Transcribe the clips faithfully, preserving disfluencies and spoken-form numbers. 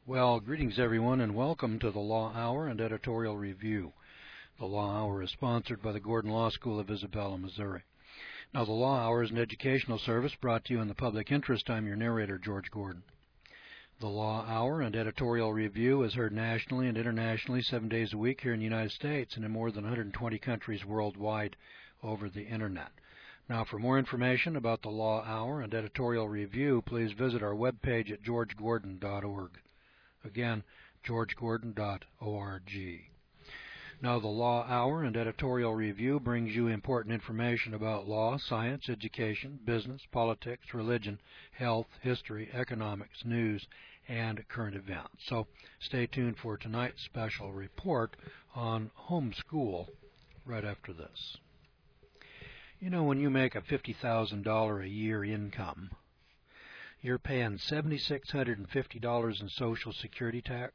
Well, greetings everyone, and welcome to the Law Hour and Editorial Review. The Law Hour is sponsored by the Gordon Law School of Isabella, Missouri. Now, the Law Hour is an educational service brought to you in the public interest. I'm your narrator, George Gordon. The Law Hour and Editorial Review is heard nationally and internationally seven days a week here in the United States and in more than one hundred twenty countries worldwide over the Internet. Now, for more information about the Law Hour and Editorial Review, please visit our webpage at george gordon dot org. Again, george gordon dot org. Now, the Law Hour and Editorial Review brings you important information about law, science, education, business, politics, religion, health, history, economics, news, and current events. So stay tuned for tonight's special report on homeschool right after this. You know, when you make a fifty thousand dollars a year income, you're paying seven thousand six hundred fifty dollars in Social Security tax.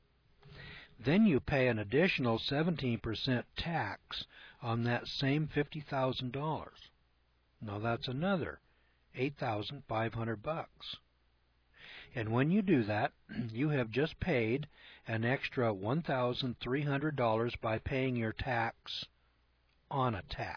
Then you pay an additional seventeen percent tax on that same fifty thousand dollars. Now that's another eight thousand five hundred bucks. And when you do that, you have just paid an extra one thousand three hundred dollars by paying your tax on a tax.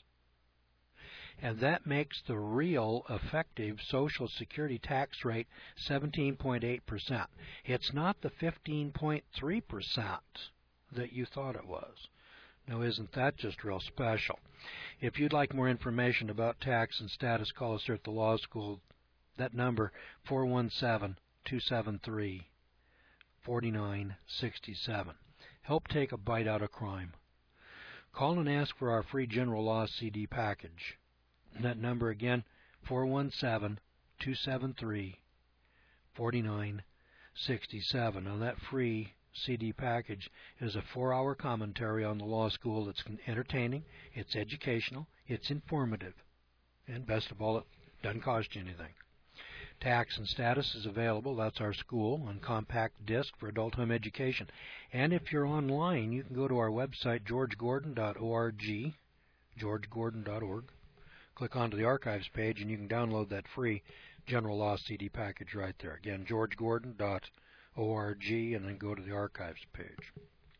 And that makes the real effective Social Security tax rate seventeen point eight percent. It's not the fifteen point three percent that you thought it was. Now, isn't that just real special? If you'd like more information about tax and status, call us here at the law school. That number, four one seven, two seven three, four nine six seven. Help take a bite out of crime. Call and ask for our free general law C D package. That number again, four one seven, two seven three, four nine six seven. Now, that free C D package is a four-hour commentary on the law school. It's entertaining, it's educational, it's informative, and best of all, it doesn't cost you anything. Tax and Status is available. That's our school on compact disc for adult home education. And if you're online, you can go to our website, george gordon dot org, george gordon dot org. Click onto the archives page, and you can download that free General Law C D package right there. Again, george gordon dot org, and then go to the archives page.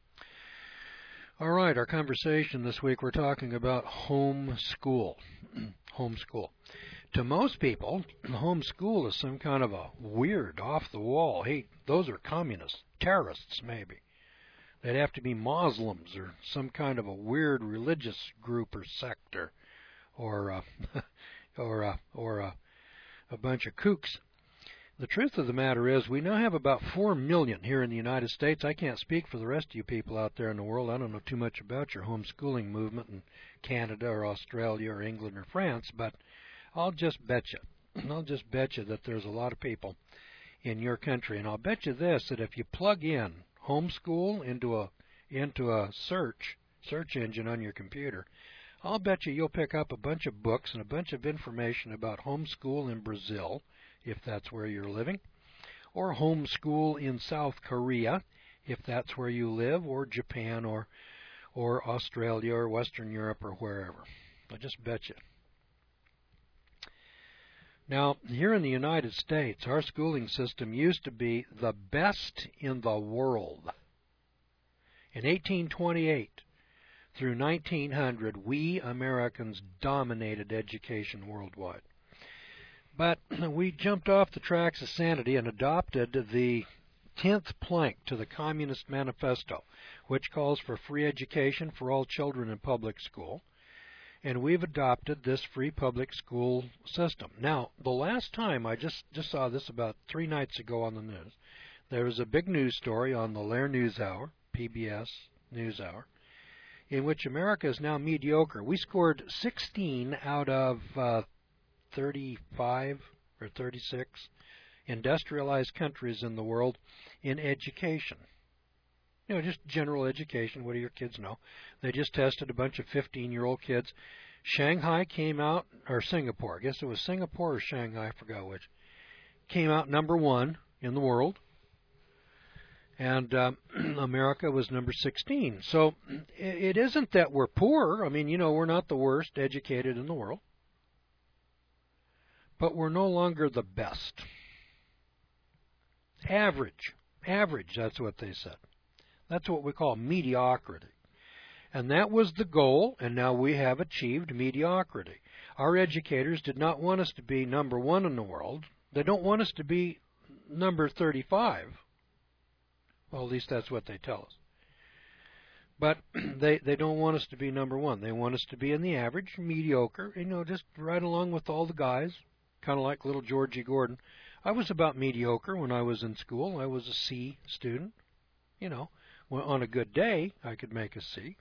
All right, our conversation this week, we're talking about homeschool. Homeschool. To most people, homeschool is some kind of a weird, off-the-wall, hey, those are communists, terrorists maybe. They'd have to be Muslims or some kind of a weird religious group or sector. or uh, or uh, or uh, a bunch of kooks. The truth of the matter is we now have about four million here in the United States. I can't speak for the rest of you people out there in the world. I don't know too much about your homeschooling movement in Canada or Australia or England or France, but I'll just bet you, I'll just bet you that there's a lot of people in your country, and I'll bet you this, that if you plug in homeschool into a into a search search engine on your computer, I'll bet you you'll pick up a bunch of books and a bunch of information about homeschool in Brazil, if that's where you're living, or homeschool in South Korea, if that's where you live, or Japan, or or Australia, or Western Europe, or wherever. I just bet you. Now, here in the United States, our schooling system used to be the best in the world. In eighteen twenty-eight, through nineteen hundred, we Americans dominated education worldwide. But we jumped off the tracks of sanity and adopted the tenth plank to the Communist Manifesto, which calls for free education for all children in public school. And we've adopted this free public school system. Now, the last time, I just, just saw this about three nights ago on the news, there was a big news story on the Lair NewsHour, P B S NewsHour, in which America is now mediocre. We scored sixteen out of uh, thirty-five or thirty-six industrialized countries in the world in education. You know, just general education. What do your kids know? They just tested a bunch of fifteen-year-old kids. Shanghai came out, or Singapore, I guess it was Singapore or Shanghai, I forgot which, came out number one in the world. And um, America was number sixteen. So it isn't that we're poor. I mean, you know, we're not the worst educated in the world. But we're no longer the best. Average. Average, that's what they said. That's what we call mediocrity. And that was the goal, and now we have achieved mediocrity. Our educators did not want us to be number one in the world. They don't want us to be number thirty-five. Well, at least that's what they tell us. But they, they don't want us to be number one. They want us to be in the average, mediocre, you know, just right along with all the guys, kind of like little Georgie Gordon. I was about mediocre when I was in school. I was a C student. You know, on a good day, I could make a C.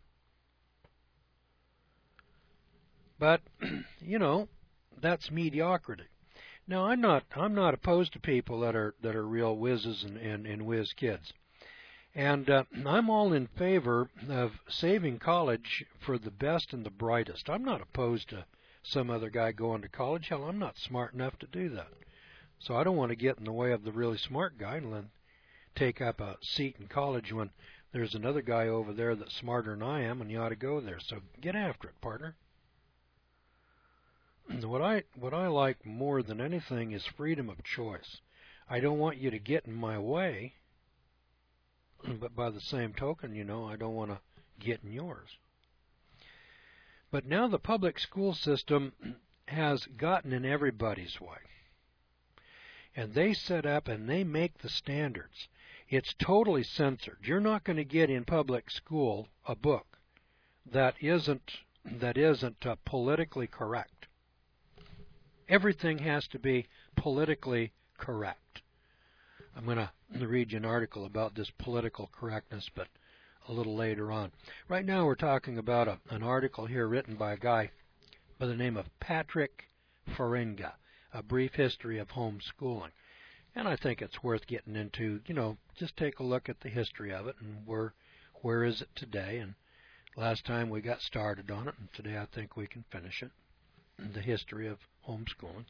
But, you know, that's mediocrity. Now, I'm not I'm not opposed to people that are that are real whizzes and, and, and whiz kids. And uh, I'm all in favor of saving college for the best and the brightest. I'm not opposed to some other guy going to college. Hell, I'm not smart enough to do that. So I don't want to get in the way of the really smart guy and then take up a seat in college when there's another guy over there that's smarter than I am and you ought to go there. So get after it, partner. What I what I like more than anything is freedom of choice. I don't want you to get in my way, but by the same token, you know, I don't want to get in yours. But now the public school system has gotten in everybody's way. And they set up and they make the standards. It's totally censored. You're not going to get in public school a book that isn't that isn't uh, politically correct. Everything has to be politically correct. I'm going to read you an article about this political correctness, but a little later on. Right now we're talking about a, an article here written by a guy by the name of Patrick Farenga, A Brief History of Homeschooling. And I think it's worth getting into, you know, just take a look at the history of it and where where is it today. And last time we got started on it, and today I think we can finish it, the history of homeschooling.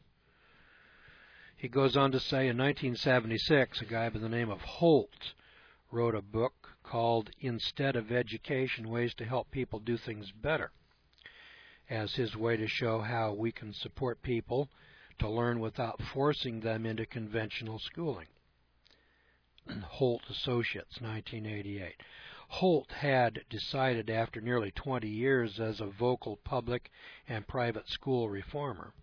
He goes on to say in nineteen seventy-six, a guy by the name of Holt wrote a book called Instead of Education, Ways to Help People Do Things Better, as his way to show how we can support people to learn without forcing them into conventional schooling. Holt Associates, nineteen eighty-eight. Holt had decided after nearly twenty years as a vocal public and private school reformer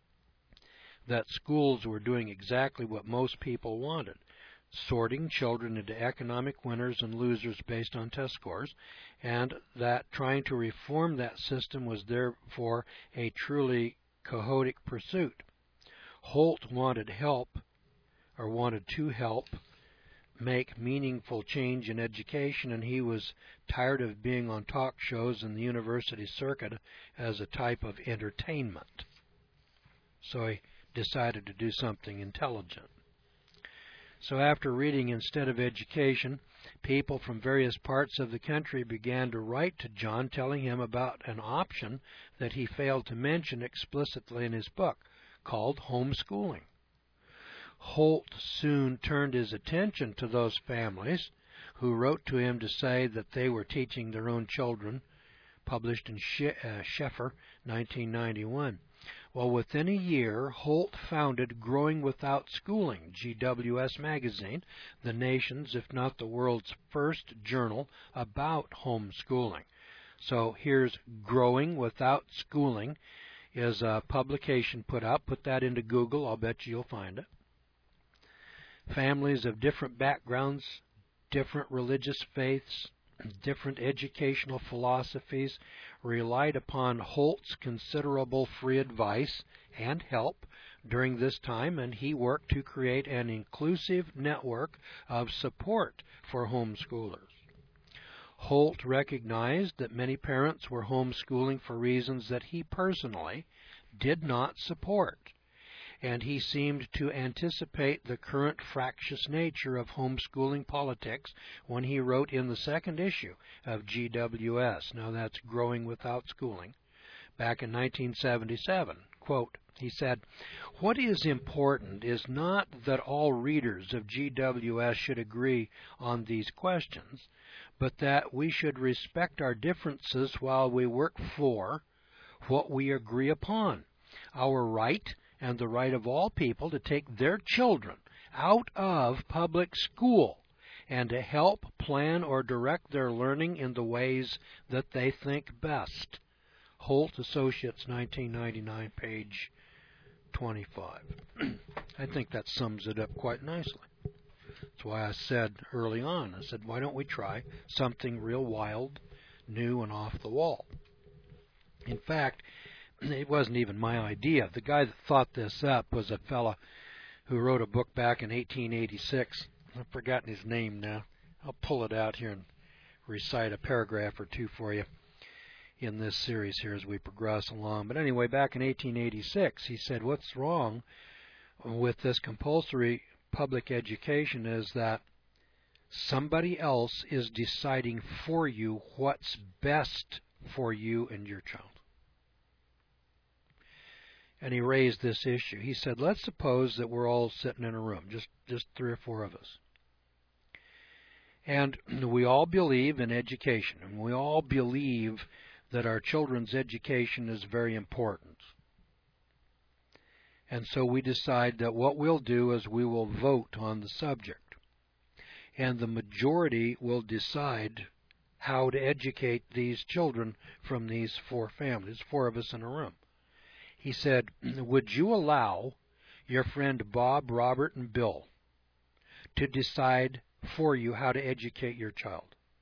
that schools were doing exactly what most people wanted, sorting children into economic winners and losers based on test scores, and that trying to reform that system was therefore a truly quixotic pursuit. Holt wanted help, or wanted to help, make meaningful change in education, and he was tired of being on talk shows in the university circuit as a type of entertainment. So he decided to do something intelligent. So after reading Instead of Education, people from various parts of the country began to write to John telling him about an option that he failed to mention explicitly in his book called homeschooling. Holt soon turned his attention to those families who wrote to him to say that they were teaching their own children, published in Sheffer, nineteen ninety-one. Well, within a year, Holt founded Growing Without Schooling, G W S Magazine, the nation's, if not the world's, first journal about homeschooling. So here's Growing Without Schooling is a publication put out. Put that into Google. I'll bet you you'll find it. Families of different backgrounds, different religious faiths, different educational philosophies relied upon Holt's considerable free advice and help during this time, and he worked to create an inclusive network of support for homeschoolers. Holt recognized that many parents were homeschooling for reasons that he personally did not support, and he seemed to anticipate the current fractious nature of homeschooling politics when he wrote in the second issue of G W S, now that's Growing Without Schooling, back in nineteen seventy-seven. Quote, he said, "What is important is not that all readers of G W S should agree on these questions, but that we should respect our differences while we work for what we agree upon, our right and the right of all people to take their children out of public school and to help plan or direct their learning in the ways that they think best. Holt Associates, nineteen ninety-nine, page twenty-five. I think that sums it up quite nicely. That's why I said early on, I said, why don't we try something real wild, new, and off the wall? In fact, it wasn't even my idea. The guy that thought this up was a fella who wrote a book back in eighteen eighty-six. I've forgotten his name now. I'll pull it out here and recite a paragraph or two for you in this series here as we progress along. But anyway, back in eighteen eighty-six, he said, what's wrong with this compulsory public education is that somebody else is deciding for you what's best for you and your child. And he raised this issue. He said, let's suppose that we're all sitting in a room, just, just three or four of us. And we all believe in education, and we all believe that our children's education is very important. And so we decide that what we'll do is we will vote on the subject. And the majority will decide how to educate these children from these four families, four of us in a room. He said, would you allow your friend Bob, Robert, and Bill to decide for you how to educate your child?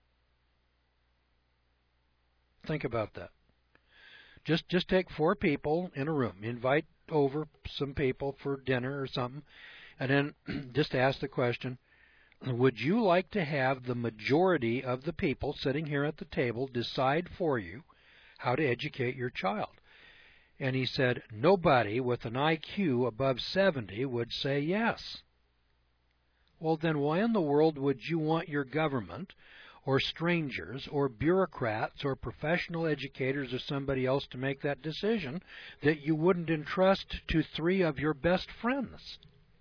Think about that. Just just take four people in a room, invite over some people for dinner or something, and then just ask the question, would you like to have the majority of the people sitting here at the table decide for you how to educate your child? And he said, nobody with an I Q above seventy would say yes. Well, then why in the world would you want your government or strangers or bureaucrats or professional educators or somebody else to make that decision that you wouldn't entrust to three of your best friends?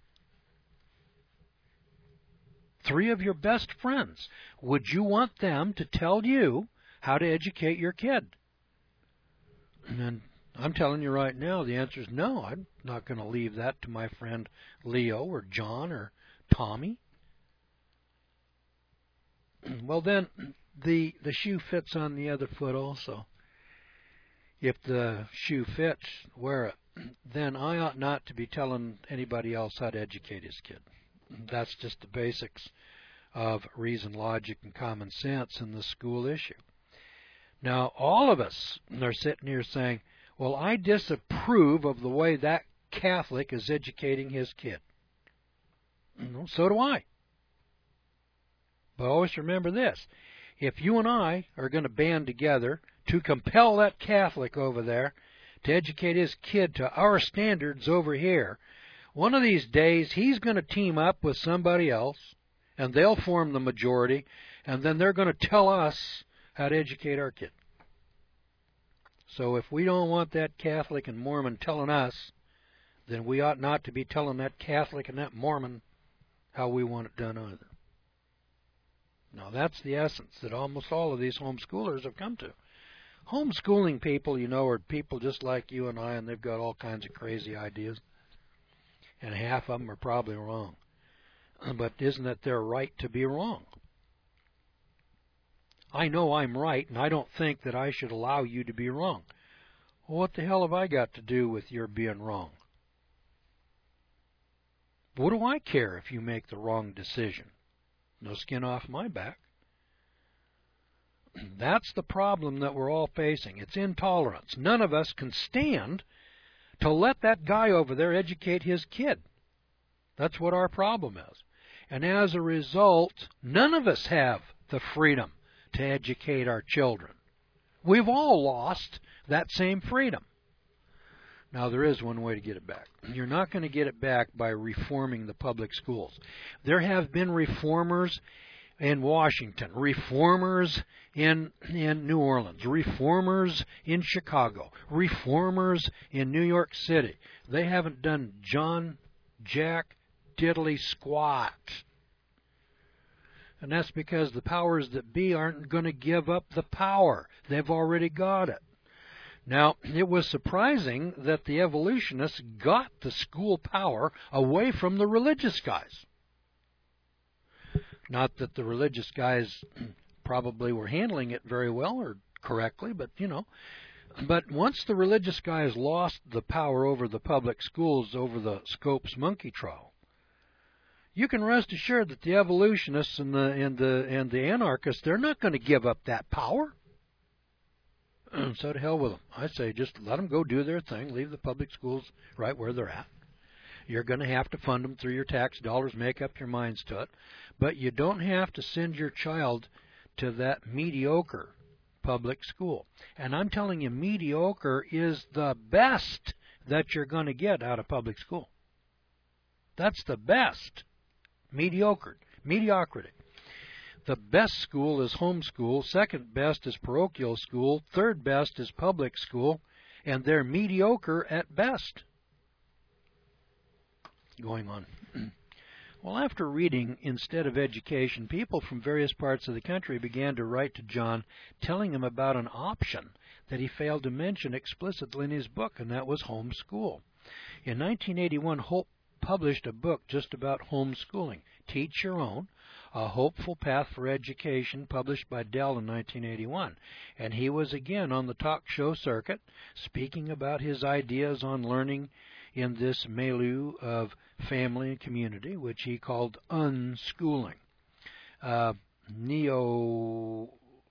Three of your best friends. Would you want them to tell you how to educate your kid? And I'm telling you right now, the answer is no. I'm not going to leave that to my friend Leo or John or Tommy. Well, then the the shoe fits on the other foot also. If the shoe fits, wear it. Then I ought not to be telling anybody else how to educate his kid. That's just the basics of reason, logic, and common sense in the school issue. Now, all of us are sitting here saying, well, I disapprove of the way that Catholic is educating his kid. Well, so do I. But always remember this. If you and I are going to band together to compel that Catholic over there to educate his kid to our standards over here, one of these days he's going to team up with somebody else, and they'll form the majority, and then they're going to tell us how to educate our kid. So if we don't want that Catholic and Mormon telling us, then we ought not to be telling that Catholic and that Mormon how we want it done either. Now that's the essence that almost all of these homeschoolers have come to. Homeschooling people, you know, are people just like you and I, and they've got all kinds of crazy ideas. And half of them are probably wrong. But isn't it their right to be wrong? I know I'm right, and I don't think that I should allow you to be wrong. Well, what the hell have I got to do with your being wrong? What do I care if you make the wrong decision? No skin off my back. That's the problem that we're all facing. It's intolerance. None of us can stand to let that guy over there educate his kid. That's what our problem is. And as a result, none of us have the freedom to educate our children. We've all lost that same freedom. Now, there is one way to get it back. You're not going to get it back by reforming the public schools. There have been reformers in Washington, reformers in, in New Orleans, reformers in Chicago, reformers in New York City. They haven't done John Jack diddly squat. And that's because the powers that be aren't going to give up the power. They've already got it. Now, it was surprising that the evolutionists got the school power away from the religious guys. Not that the religious guys probably were handling it very well or correctly, but, you know. But once the religious guys lost the power over the public schools over the Scopes monkey trial, you can rest assured that the evolutionists and the and the and the anarchists, they're not going to give up that power. So to hell with them. I say just let them go do their thing. Leave the public schools right where they're at. You're going to have to fund them through your tax dollars. Make up your minds to it. But you don't have to send your child to that mediocre public school. And I'm telling you, mediocre is the best that you're going to get out of public school. That's the best. Mediocre. Mediocrity. The best school is homeschool, second best is parochial school, third best is public school, and they're mediocre at best. Going on. Well, after reading Instead of Education, people from various parts of the country began to write to John telling him about an option that he failed to mention explicitly in his book, and that was homeschool. In nineteen eighty-one, Holt published a book just about homeschooling, Teach Your Own, A Hopeful Path for Education, published by Dell in nineteen eighty-one. And he was again on the talk show circuit, speaking about his ideas on learning in this milieu of family and community, which he called unschooling. Uh, neologism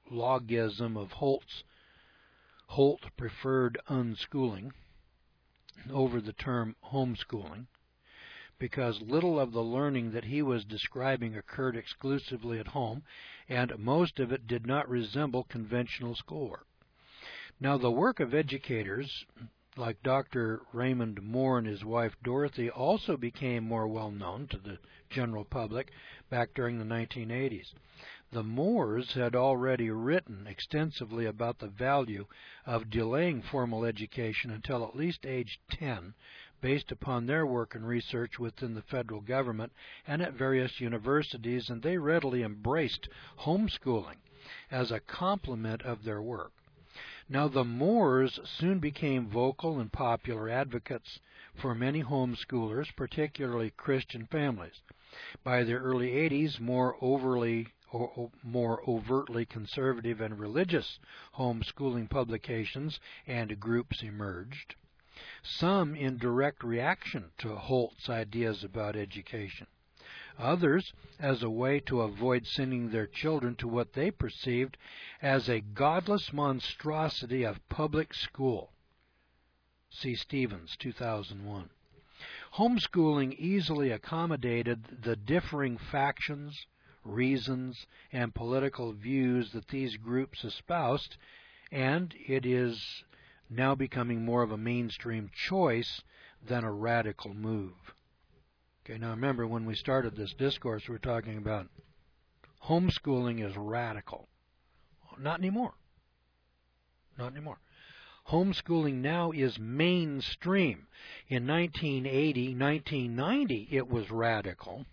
of Holt's. Holt preferred unschooling over the term homeschooling, because little of the learning that he was describing occurred exclusively at home, and most of it did not resemble conventional schoolwork. Now, the work of educators like Doctor Raymond Moore and his wife Dorothy also became more well known to the general public back during the nineteen eighties. The Moores had already written extensively about the value of delaying formal education until at least age ten, based upon their work and research within the federal government and at various universities, and they readily embraced homeschooling as a complement of their work. Now, the Moores soon became vocal and popular advocates for many homeschoolers, particularly Christian families. By the early eighties, more overly or more overtly conservative and religious homeschooling publications and groups emerged, some in direct reaction to Holt's ideas about education, others as a way to avoid sending their children to what they perceived as a godless monstrosity of public school. See Stevens, two thousand one. Homeschooling easily accommodated the differing factions, reasons, and political views that these groups espoused, and it is now becoming more of a mainstream choice than a radical move. Okay, now remember, when we started this discourse, we were talking about homeschooling is radical. Not anymore. Not anymore. Homeschooling now is mainstream. In nineteen eighty, nineteen ninety, it was radical.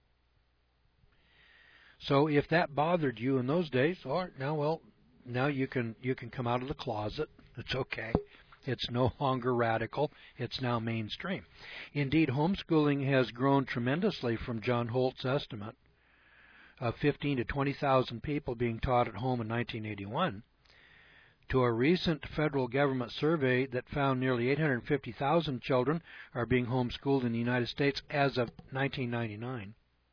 So if that bothered you in those days, all right, now, well, now you can you can come out of the closet. It's okay. It's no longer radical. It's now mainstream. Indeed, homeschooling has grown tremendously from John Holt's estimate of fifteen to twenty thousand people being taught at home in nineteen eighty-one to a recent federal government survey that found nearly eight hundred fifty thousand children are being homeschooled in the United States as of nineteen ninety-nine.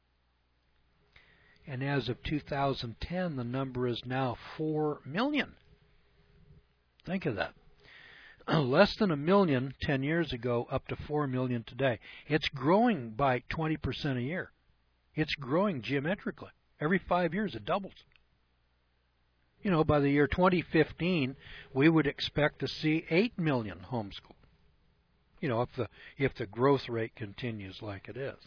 And as of two thousand ten, the number is now four million. Think of that. Less than a million ten years ago, up to four million today. It's growing by twenty percent a year. It's growing geometrically. Every five years it doubles. You know, by the year twenty fifteen, we would expect to see eight million homeschooled. You know, if the if the growth rate continues like it is.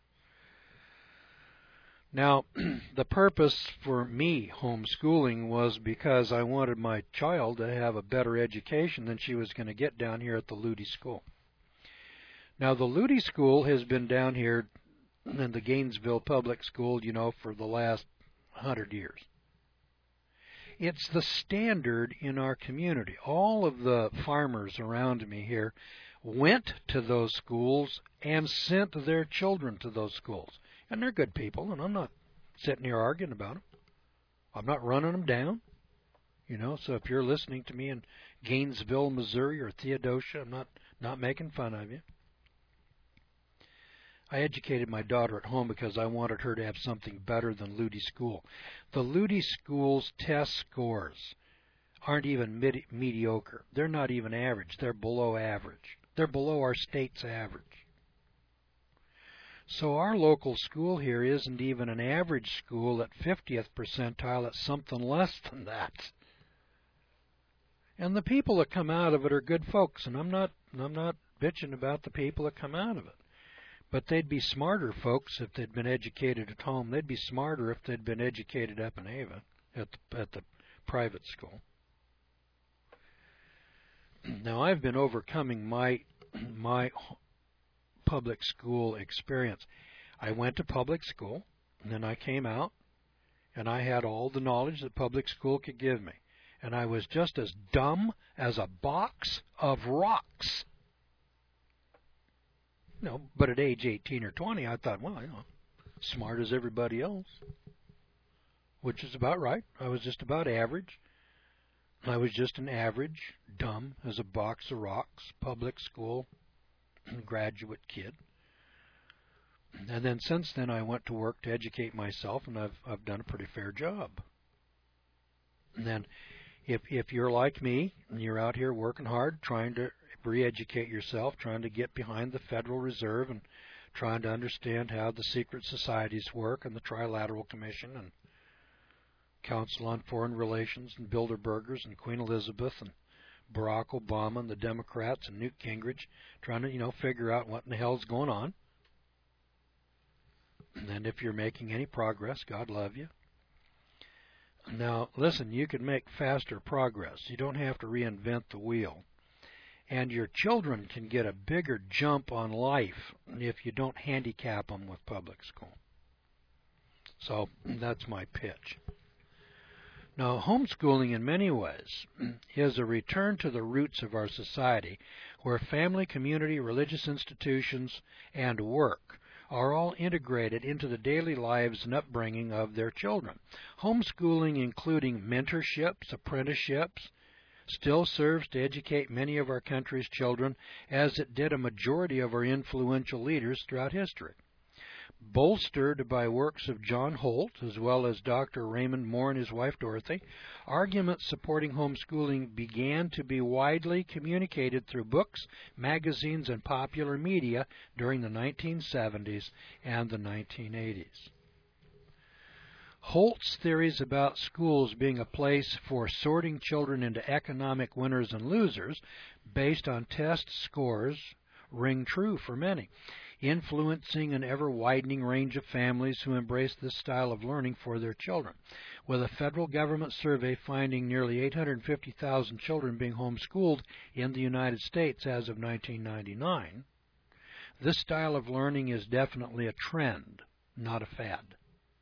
Now, the purpose for me homeschooling was because I wanted my child to have a better education than she was going to get down here at the Lutie School. Now, the Lutie School has been down here in the Gainesville Public School, you know, for the last hundred years. It's the standard in our community. All of the farmers around me here went to those schools and sent their children to those schools. And they're good people, and I'm not sitting here arguing about them. I'm not running them down. You know, so if you're listening to me in Gainesville, Missouri, or Theodosia, I'm not, not making fun of you. I educated my daughter at home because I wanted her to have something better than Lutie School. The Lutie School's test scores aren't even mid- mediocre. They're not even average. They're below average. They're below our state's average. So our local school here isn't even an average school at fiftieth percentile. It's something less than that. And the people that come out of it are good folks, and I'm not I'm not bitching about the people that come out of it. But they'd be smarter folks if they'd been educated at home. They'd be smarter if they'd been educated up in Ava at the, at the private school. Now, I've been overcoming my my public school experience. I went to public school, and then I came out, and I had all the knowledge that public school could give me. And I was just as dumb as a box of rocks. You know, but at age eighteen or twenty, I thought, well, you know, smart as everybody else, which is about right. I was just about average. I was just an average, dumb as a box of rocks, public school graduate kid. And then since then, I went to work to educate myself, and I've I've done a pretty fair job. And then, if if you're like me and you're out here working hard, trying to re-educate yourself, trying to get behind the Federal Reserve and trying to understand how the secret societies work and the Trilateral Commission and Council on Foreign Relations and Bilderbergers and Queen Elizabeth and Barack Obama and the Democrats and Newt Gingrich, trying to, you know, figure out what in the hell's going on. And if you're making any progress, God love you. Now, listen, you can make faster progress. You don't have to reinvent the wheel. And your children can get a bigger jump on life if you don't handicap them with public school. So that's my pitch. Now, homeschooling in many ways is a return to the roots of our society, where family, community, religious institutions, and work are all integrated into the daily lives and upbringing of their children. Homeschooling, including mentorships, apprenticeships, still serves to educate many of our country's children, as it did a majority of our influential leaders throughout history. Bolstered by works of John Holt, as well as Doctor Raymond Moore and his wife Dorothy, arguments supporting homeschooling began to be widely communicated through books, magazines, and popular media during the nineteen seventies and the nineteen eighties. Holt's theories about schools being a place for sorting children into economic winners and losers based on test scores ring true for many, influencing an ever-widening range of families who embrace this style of learning for their children. With a federal government survey finding nearly eight hundred fifty thousand children being homeschooled in the United States as of nineteen ninety-nine, this style of learning is definitely a trend, not a fad.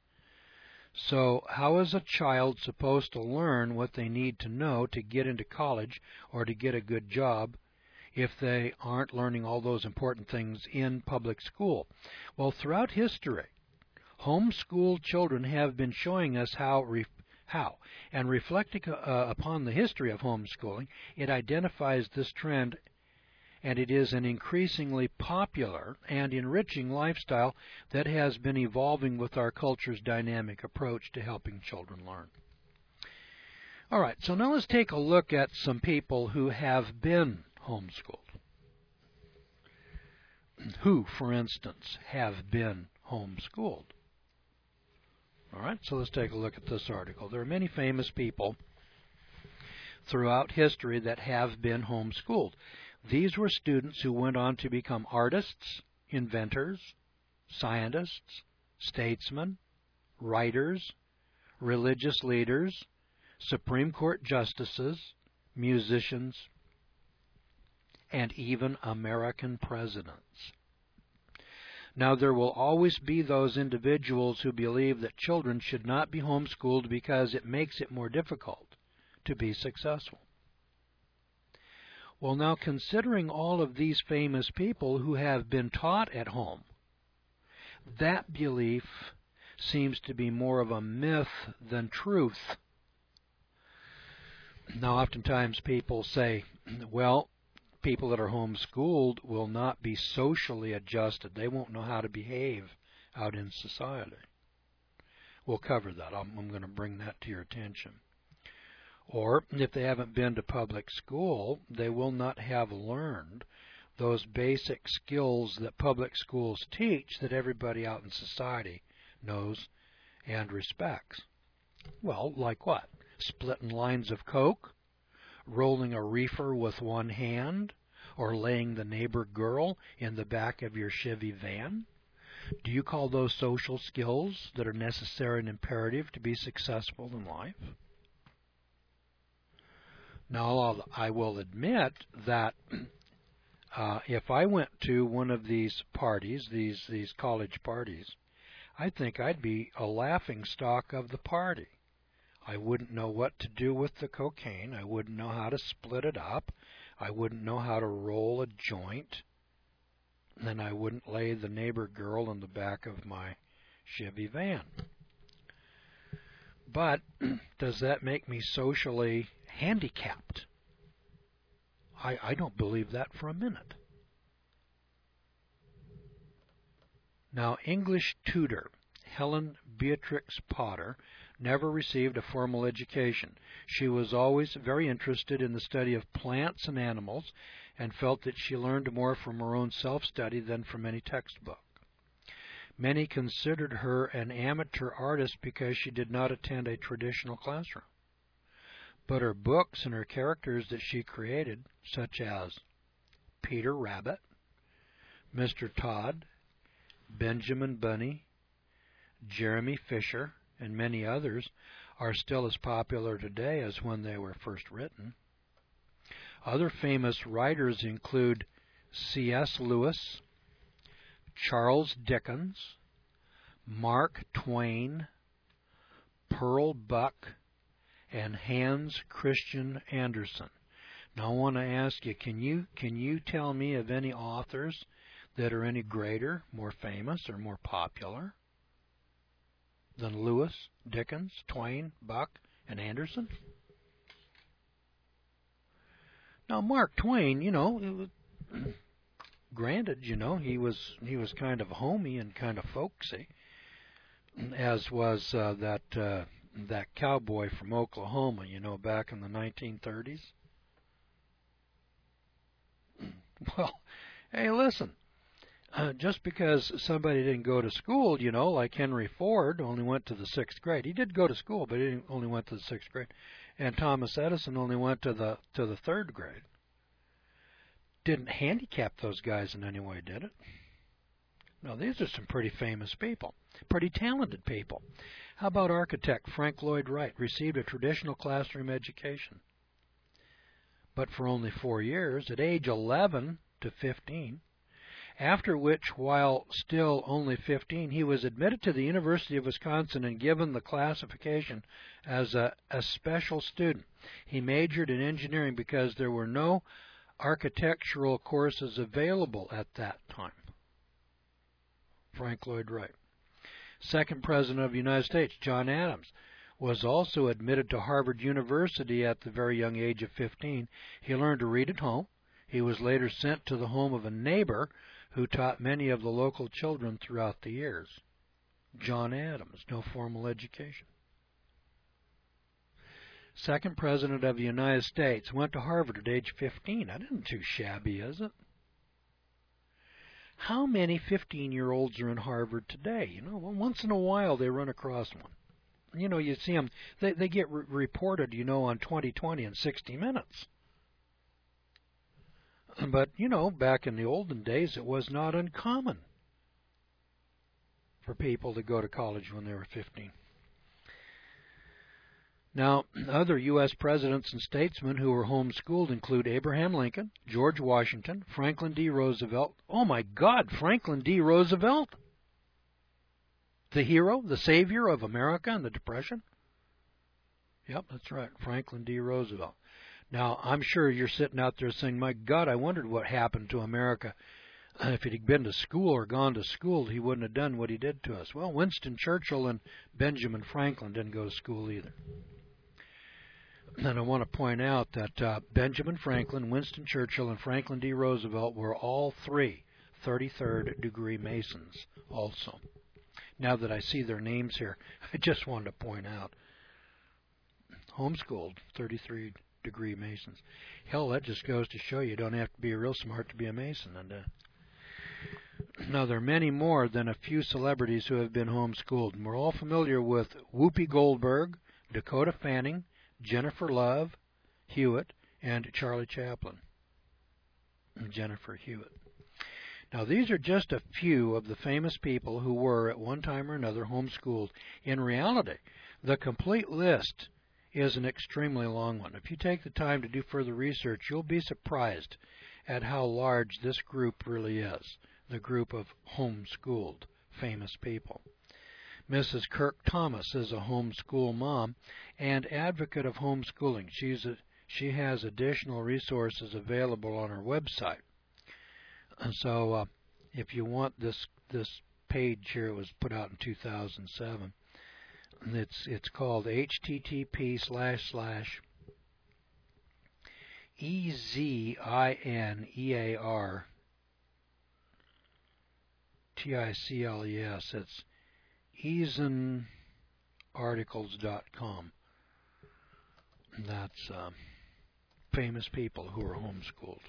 So how is a child supposed to learn what they need to know to get into college or to get a good job if they aren't learning all those important things in public school? Well, throughout history, homeschooled children have been showing us how, re how. And reflecting uh, upon the history of homeschooling, it identifies this trend, and it is an increasingly popular and enriching lifestyle that has been evolving with our culture's dynamic approach to helping children learn. All right, so now let's take a look at some people who have been homeschooled. Who, for instance, have been homeschooled. All right, so let's take a look at this article. There are many famous people throughout history that have been homeschooled. These were students who went on to become artists, inventors, scientists, statesmen, writers, religious leaders, Supreme Court justices, musicians, and even American presidents. Now, there will always be those individuals who believe that children should not be homeschooled because it makes it more difficult to be successful. Well, now, considering all of these famous people who have been taught at home, that belief seems to be more of a myth than truth. Now, oftentimes people say, well, people that are homeschooled will not be socially adjusted. They won't know how to behave out in society. We'll cover that. I'm, I'm going to bring that to your attention. Or if they haven't been to public school, they will not have learned those basic skills that public schools teach that everybody out in society knows and respects. Well, like what? Splitting lines of coke, rolling a reefer with one hand, or laying the neighbor girl in the back of your Chevy van? Do you call those social skills that are necessary and imperative to be successful in life? Now, I'll, I will admit that uh, if I went to one of these parties, these, these college parties, I think I'd be a laughing stock of the party. I wouldn't know what to do with the cocaine. I wouldn't know how to split it up. I wouldn't know how to roll a joint. And then I wouldn't lay the neighbor girl in the back of my Chevy van. But does that make me socially handicapped? I, I don't believe that for a minute. Now, English tutor Helen Beatrix Potter never received a formal education. She was always very interested in the study of plants and animals and felt that she learned more from her own self-study than from any textbook. Many considered her an amateur artist because she did not attend a traditional classroom. But her books and her characters that she created, such as Peter Rabbit, Mister Todd, Benjamin Bunny, Jeremy Fisher, and many others, are still as popular today as when they were first written. Other famous writers include C S Lewis, Charles Dickens, Mark Twain, Pearl Buck, and Hans Christian Andersen. Now I want to ask you, can you can you tell me of any authors that are any greater, more famous, or more popular than Lewis, Dickens, Twain, Buck, and Anderson? Now, Mark Twain, you know, it was, granted, you know, he was he was kind of homey and kind of folksy, as was uh, that uh, that cowboy from Oklahoma, you know, back in the nineteen thirties. Well, hey, listen. Uh, just because somebody didn't go to school, you know, like Henry Ford only went to the sixth grade. He did go to school, but he didn't, only went to the sixth grade. And Thomas Edison only went to the to the third grade. Didn't handicap those guys in any way, did it? No, these are some pretty famous people, pretty talented people. How about architect Frank Lloyd Wright? Received a traditional classroom education, but for only four years, at age eleven to fifteen. After which, while still only fifteen, he was admitted to the University of Wisconsin and given the classification as a, a special student. He majored in engineering because there were no architectural courses available at that time. Frank Lloyd Wright. Second President of the United States, John Adams, was also admitted to Harvard University at the very young age of fifteen. He learned to read at home. He was later sent to the home of a neighbor who taught many of the local children throughout the years. John Adams, no formal education. Second President of the United States, went to Harvard at age fifteen. That isn't too shabby, is it? How many fifteen-year-olds are in Harvard today? You know, well, once in a while they run across one. You know, you see them, they, they get re- reported, you know, on twenty twenty in sixty minutes. But, you know, back in the olden days, it was not uncommon for people to go to college when they were fifteen. Now, other U S presidents and statesmen who were homeschooled include Abraham Lincoln, George Washington, Franklin D. Roosevelt. Oh, my God, Franklin D. Roosevelt? The hero, the savior of America in the Depression? Yep, that's right, Franklin D. Roosevelt. Now, I'm sure you're sitting out there saying, my God, I wondered what happened to America if he'd been to school or gone to school, he wouldn't have done what he did to us. Well, Winston Churchill and Benjamin Franklin didn't go to school either. And I want to point out that uh, Benjamin Franklin, Winston Churchill, and Franklin D. Roosevelt were all three thirty-third degree Masons also. Now that I see their names here, I just wanted to point out. Homeschooled, thirty-three degree Masons. Hell, that just goes to show you don't have to be real smart to be a Mason. And uh, now, there are many more than a few celebrities who have been homeschooled. And we're all familiar with Whoopi Goldberg, Dakota Fanning, Jennifer Love Hewitt, and Charlie Chaplin. Jennifer Hewitt. Now, these are just a few of the famous people who were, at one time or another, homeschooled. In reality, the complete list is an extremely long one. If you take the time to do further research, you'll be surprised at how large this group really is, the group of homeschooled famous people. Missus Kirk Thomas is a homeschool mom and advocate of homeschooling. She's a, she has additional resources available on her website. So uh, if you want this this page here, it was put out in two thousand seven. It's it's called H T T P slash slash E Z I N E A R T I C L E S. It's eason articles dot com. That's uh, famous people who are homeschooled.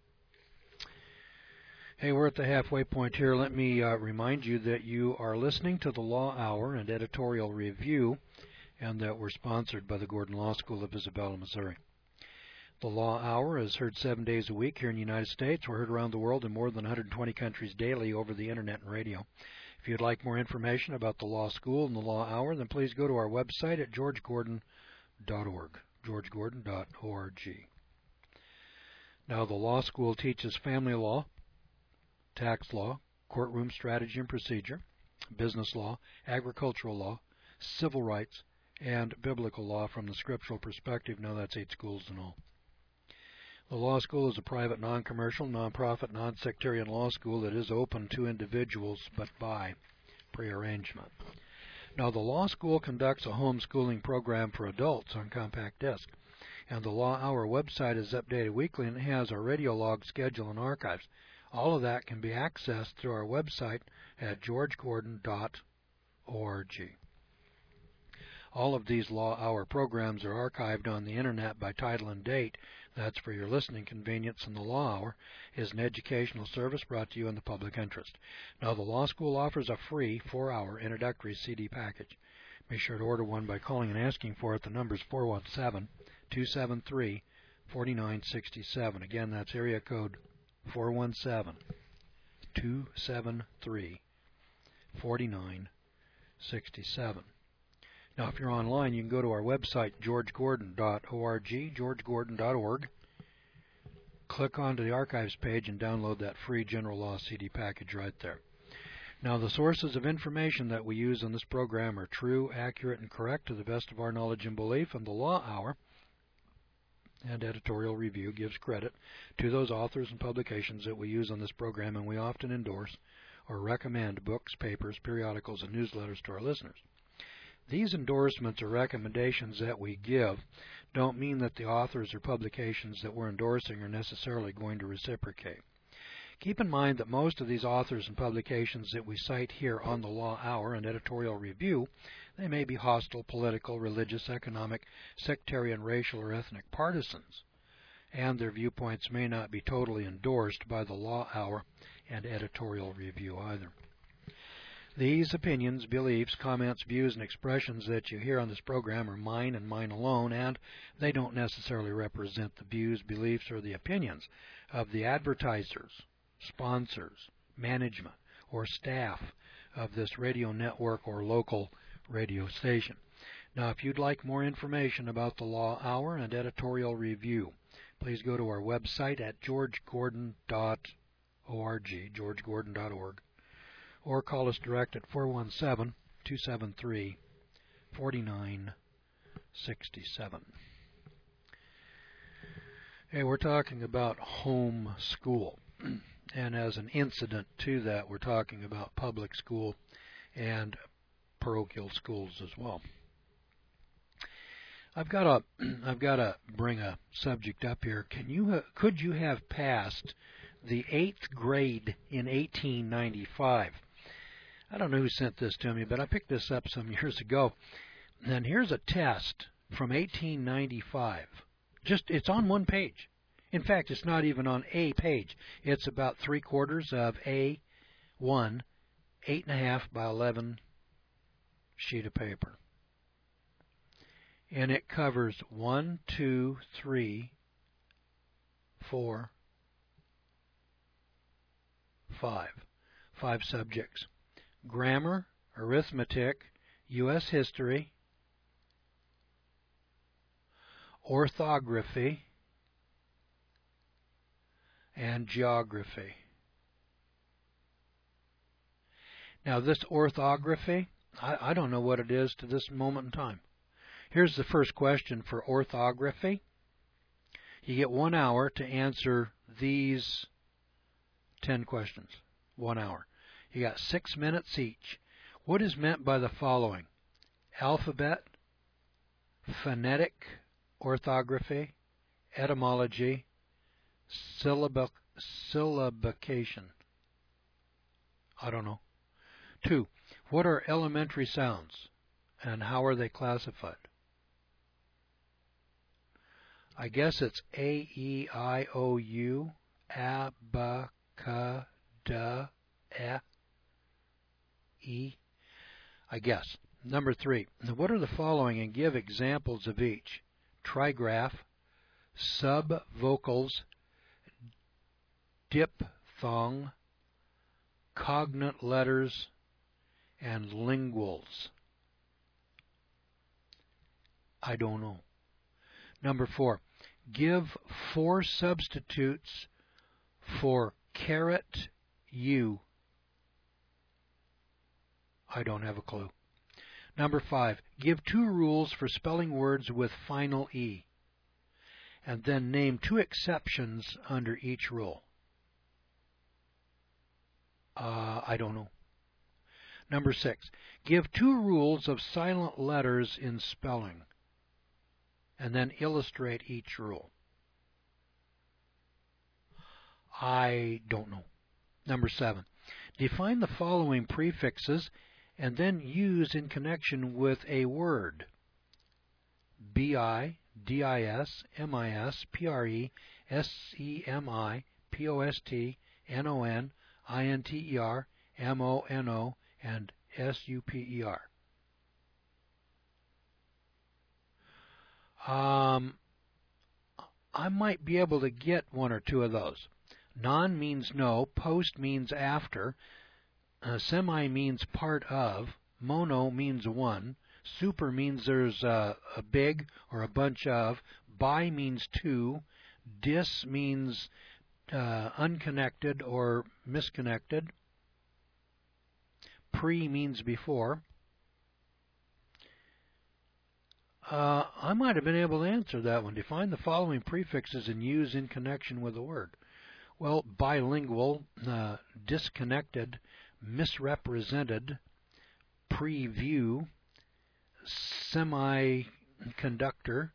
Hey, we're at the halfway point here. Let me uh, remind you that you are listening to the Law Hour and Editorial Review, and that we're sponsored by the Gordon Law School of Isabella, Missouri. The Law Hour is heard seven days a week here in the United States. We're heard around the world in more than one hundred twenty countries daily over the Internet and radio. If you'd like more information about the Law School and the Law Hour, then please go to our website at george gordon dot org, george gordon dot org. Now, the Law School teaches family law, tax law, courtroom strategy and procedure, business law, agricultural law, civil rights, and biblical law from the scriptural perspective. Now, that's eight schools in all. The Law School is a private, non-commercial, non-profit, non-sectarian law school that is open to individuals, but by prearrangement. Now, the Law School conducts a homeschooling program for adults on compact disc, and the Law Hour website is updated weekly and has a radio log schedule and archives. All of that can be accessed through our website at george gordon dot org. All of these Law Hour programs are archived on the Internet by title and date. That's for your listening convenience, and the Law Hour is an educational service brought to you in the public interest. Now, the Law School offers a free four-hour introductory C D package. Be sure to order one by calling and asking for it. The number is four one seven, two seven three, four nine six seven. Again, that's area code four one seven, two seven three, four nine six seven. Now, if you're online, you can go to our website, george gordon dot org, george gordon dot org. Click onto the archives page and download that free general law C D package right there. Now, the sources of information that we use on this program are true, accurate, and correct to the best of our knowledge and belief, and the Law Hour and Editorial Review gives credit to those authors and publications that we use on this program, and we often endorse or recommend books, papers, periodicals, and newsletters to our listeners. These endorsements or recommendations that we give don't mean that the authors or publications that we're endorsing are necessarily going to reciprocate. Keep in mind that most of these authors and publications that we cite here on the Law Hour and Editorial Review, they may be hostile, political, religious, economic, sectarian, racial, or ethnic partisans, and their viewpoints may not be totally endorsed by the Law Hour and Editorial Review either. These opinions, beliefs, comments, views, and expressions that you hear on this program are mine and mine alone, and they don't necessarily represent the views, beliefs, or the opinions of the advertisers, sponsors, management, or staff of this radio network or local radio station. Now, if you'd like more information about the Law Hour and Editorial Review, please go to our website at george gordon dot org, george gordon dot org. or call us direct at four one seven, two seven three, four nine six seven. Hey, we're talking about home school. and as an incident to that, we're talking about public school and parochial schools as well. I've got to I've got to bring a subject up here. Can you ha could you have passed the eighth grade in eighteen ninety-five? I don't know who sent this to me, but I picked this up some years ago. And here's a test from eighteen ninety-five. Just it's on one page. In fact, it's not even on a page. It's about three quarters of A one, eight and a half by eleven sheet of paper. And it covers one, two, three, four, five. Five subjects. Grammar, arithmetic, U S history, orthography, and geography. Now this orthography, I, I don't know what it is to this moment in time. Here's the first question for orthography. You get one hour to answer these ten questions. One hour. You got six minutes each. What is meant by the following? Alphabet, phonetic orthography, etymology, syllabic, syllabication. I don't know. Two, what are elementary sounds and how are they classified? I guess it's A, E, I, O, U, A, B, C, D, E, E. I guess. Number three, what are the following and give examples of each? Trigraph, subvocals, diphthong, cognate letters, and linguals. I don't know. Number four, give four substitutes for carrot U. I don't have a clue. Number five, give two rules for spelling words with final E, and then name two exceptions under each rule. Uh, I don't know. Number six, give two rules of silent letters in spelling, and then illustrate each rule. I don't know. Number seven, define the following prefixes and then use in connection with a word. B I, D I S, M I S, P R E, S E M I, P O S T, N O N, I N T E R, M O N O, and S U P E R. Um, I might be able to get one or two of those. Non means no, post means after, uh, semi means part of, mono means one, super means there's a, a big or a bunch of, bi means two, dis means uh, unconnected or misconnected, pre means before. Uh, I might have been able to answer that one. Define the following prefixes and use in connection with a word. Well, bilingual, uh, disconnected, misrepresented, preview, semiconductor,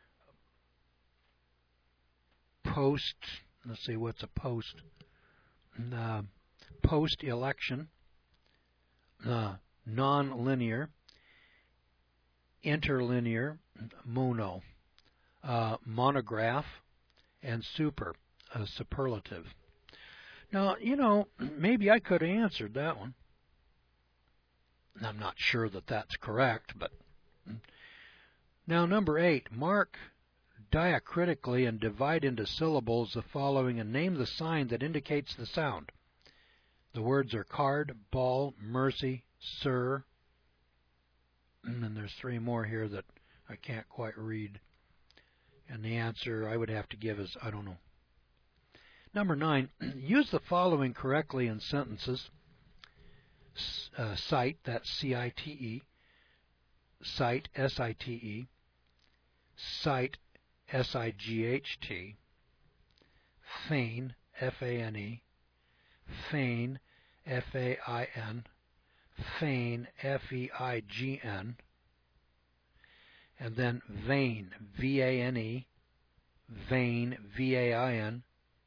post, let's see, what's a post? Uh, post-election, uh, non-linear, interlinear, mono, uh, monograph, and super, a superlative. Now, you know, maybe I could have answered that one. I'm not sure that that's correct, but... Now, number eight, mark diacritically and divide into syllables the following and name the sign that indicates the sound. The words are card, ball, mercy, sir, and then there's three more here that I can't quite read. And the answer I would have to give is, I don't know. Number nine, use the following correctly in sentences. Uh, cite, that's C I T E. Cite, S I T E. Cite, S I G H T. Feign, F A N E. Fain, F A I N, Feign, F E I G N, and then Vain, V A N E, Vain, V A I N,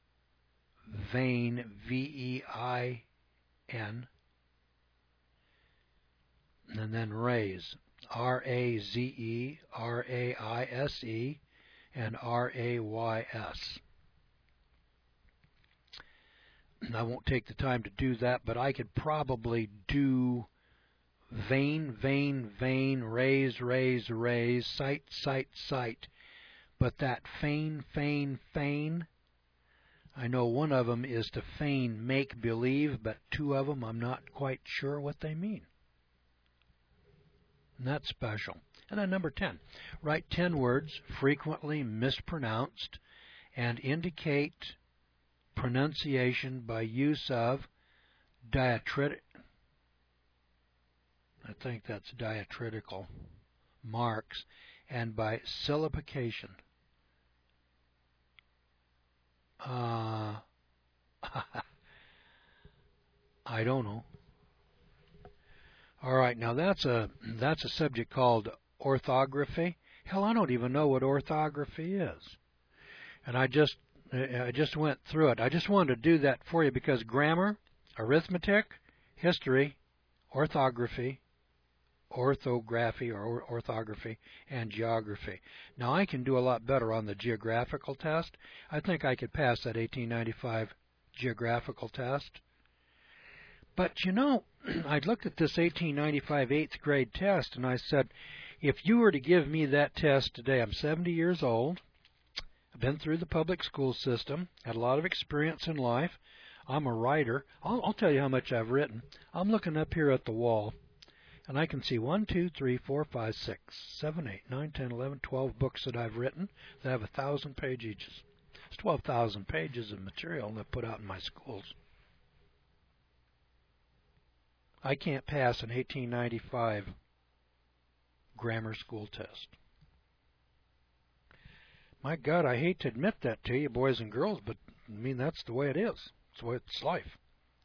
Vain, V E I N, and then Raise, R A Z E, R A I S E, and R A Y S. I won't take the time to do that, but I could probably do Vain, Vain, Vain, Raise, Raise, Raise, Sight, Sight, Sight. But that Feign, Feign, Feign, I know one of them is to feign make believe, but two of them I'm not quite sure what they mean. And that's special. And then number ten, write ten words frequently mispronounced and indicate pronunciation by use of diacritic, I think that's diacritical marks, and by syllabication. Uh, I don't know. All right, now that's a that's a subject called orthography. Hell, I don't even know what orthography is, and I just I just went through it. I just wanted to do that for you because grammar, arithmetic, history, orthography, orthography or orthography, and geography. Now I can do a lot better on the geographical test. I think I could pass that eighteen ninety-five geographical test. But you know, I looked at this eighteen ninety-five eighth grade test and I said, if you were to give me that test today, I'm seventy years old, I've been through the public school system, had a lot of experience in life, I'm a writer. I'll, I'll tell you how much I've written. I'm looking up here at the wall, and I can see one, two, three, four, five, six, seven, eight, nine, ten, eleven, twelve books that I've written that have a thousand page each. It's twelve thousand pages of material that I put out in my schools. I can't pass an eighteen ninety-five grammar school test. My God, I hate to admit that to you, boys and girls, but I mean, that's the way it is. It's the way it's life.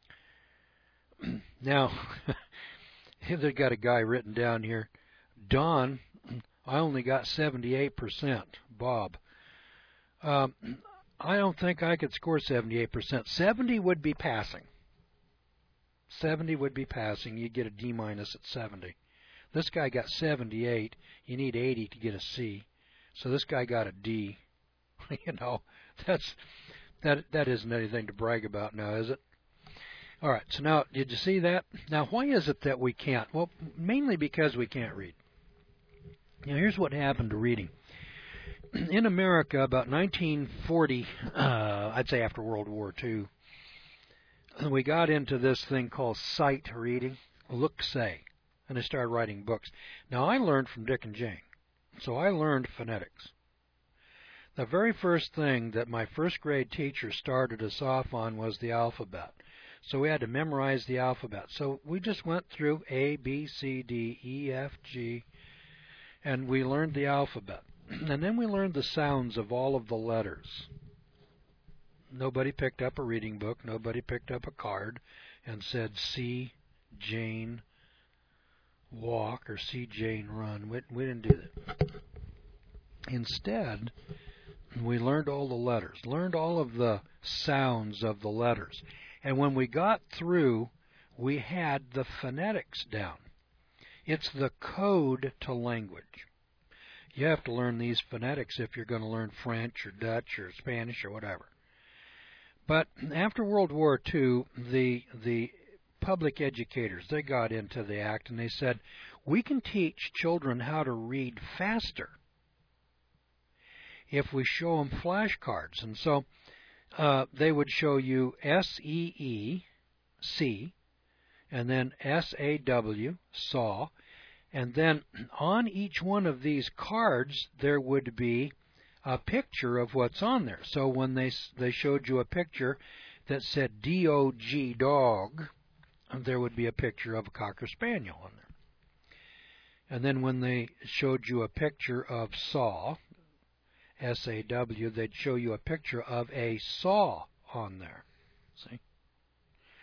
Now, they've got a guy written down here. Don, I only got seventy-eight percent. Bob, um, I don't think I could score seventy-eight percent. seventy would be passing. seventy would be passing. You'd get a D minus at seventy. This guy got seventy-eight. You need eighty to get a C. So this guy got a D. You know, that's that that isn't anything to brag about now, is it? All right, so now, did you see that? Now, why is it that we can't? Well, mainly because we can't read. Now, here's what happened to reading. In America, about nineteen forty, uh, I'd say after World War Two, we got into this thing called sight reading, look-say, and I started writing books. Now, I learned from Dick and Jane, so I learned phonetics. The very first thing that my first grade teacher started us off on was the alphabet. So we had to memorize the alphabet. So we just went through A, B, C, D, E, F, G, and we learned the alphabet. And then we learned the sounds of all of the letters. Nobody picked up a reading book. Nobody picked up a card and said, see Jane walk or see Jane run. We, we didn't do that. Instead, we learned all the letters, learned all of the sounds of the letters. And when we got through, we had the phonetics down. It's the code to language. You have to learn these phonetics if you're going to learn French or Dutch or Spanish or whatever. But after World War Two, the the public educators, they got into the act and they said, we can teach children how to read faster if we show them flashcards. And so uh, they would show you S E E, see, and then S A W, saw, and then on each one of these cards there would be a picture of what's on there. So when they they showed you a picture that said D O G, dog, there would be a picture of a Cocker Spaniel on there. And then when they showed you a picture of saw, S A W, they'd show you a picture of a saw on there. See?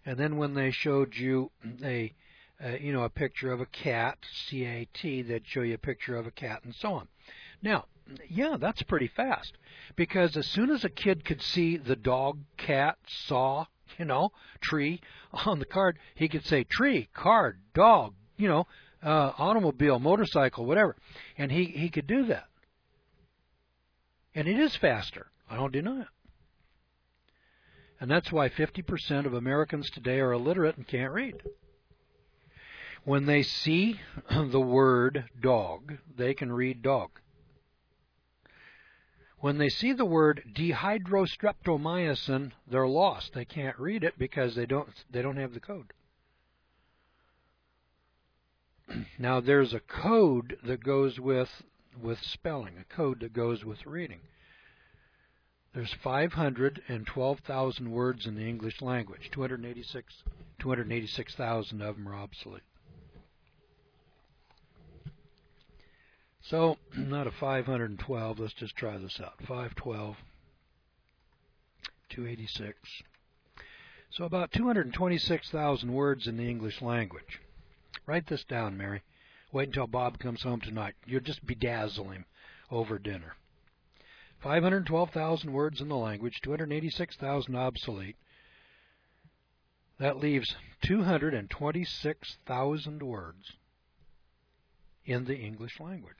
And then when they showed you a, uh, you know, a picture of a cat, C A T, they'd show you a picture of a cat and so on. Now, yeah, that's pretty fast, because as soon as a kid could see the dog, cat, saw, you know, tree on the card, he could say tree, card, dog, you know, uh, automobile, motorcycle, whatever, and he, he could do that. And it is faster. I don't deny it. And that's why fifty percent of Americans today are illiterate and can't read. When they see the word dog, they can read dog. When they see the word dehydrostreptomycin, they're lost. They can't read it because they don't they don't have the code. Now there's a code that goes with with spelling, a code that goes with reading. There's five hundred twelve thousand words in the English language. two hundred eighty-six thousand of them are obsolete. So, not a five hundred twelve, let's just try this out. five twelve, two eighty-six. So about two hundred twenty-six thousand words in the English language. Write this down, Mary. Wait until Bob comes home tonight. You'll just bedazzle him over dinner. five hundred twelve thousand words in the language, two hundred eighty-six thousand obsolete. That leaves two hundred twenty-six thousand words in the English language.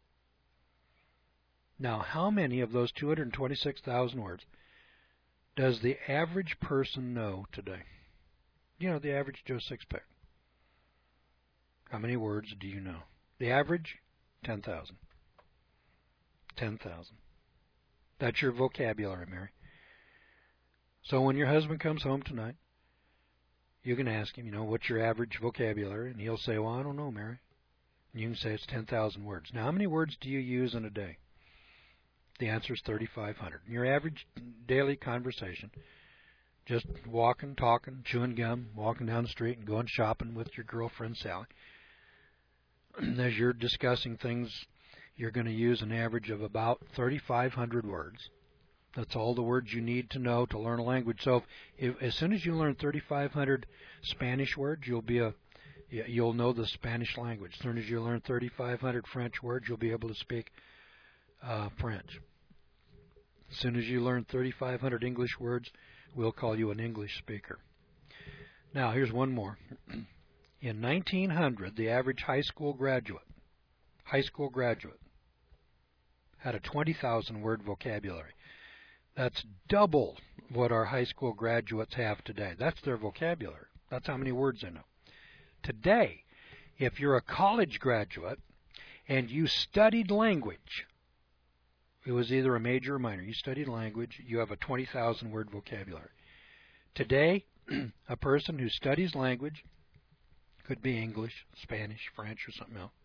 Now, how many of those two hundred twenty-six thousand words does the average person know today? You know, the average Joe Sixpack. How many words do you know? The average, ten thousand. ten thousand. That's your vocabulary, Mary. So when your husband comes home tonight, you can ask him, you know, what's your average vocabulary? And he'll say, well, I don't know, Mary. And you can say it's ten thousand words. Now, how many words do you use in a day? The answer is thirty-five hundred. In your average daily conversation, just walking, talking, chewing gum, walking down the street and going shopping with your girlfriend, Sally. As you're discussing things, you're going to use an average of about thirty-five hundred words. That's all the words you need to know to learn a language. So if, as soon as you learn thirty-five hundred Spanish words, you'll be a you'll know the Spanish language. As soon as you learn thirty-five hundred French words, you'll be able to speak uh, French. As soon as you learn thirty-five hundred English words, we'll call you an English speaker. Now, here's one more. In nineteen hundred, the average high school graduate, high school graduate, had a twenty thousand word vocabulary. That's double what our high school graduates have today. That's their vocabulary. That's how many words they know. Today, if you're a college graduate and you studied language, it was either a major or minor, you studied language, you have a twenty thousand word vocabulary. Today, a person who studies language, could be English, Spanish, French, or something else,